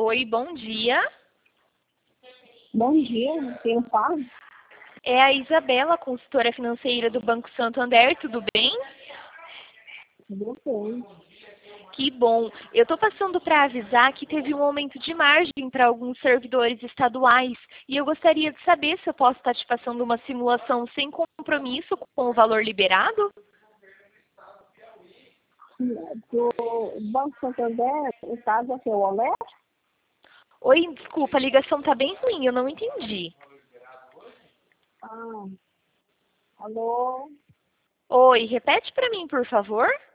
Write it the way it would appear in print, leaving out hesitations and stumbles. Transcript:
Oi, bom dia. Bom dia, quem fala? É a Isabela, consultora financeira do Banco Santander, tudo bem? Tudo bem. Que bom. Eu estou passando para avisar que teve um aumento de margem para alguns servidores estaduais e eu gostaria de saber se eu posso estar te passando uma simulação sem compromisso com o valor liberado? Do Banco Santander, o caso é seu Olé? Oi, desculpa, a ligação está bem ruim, eu não entendi. Ah, alô? Oi, repete para mim, por favor.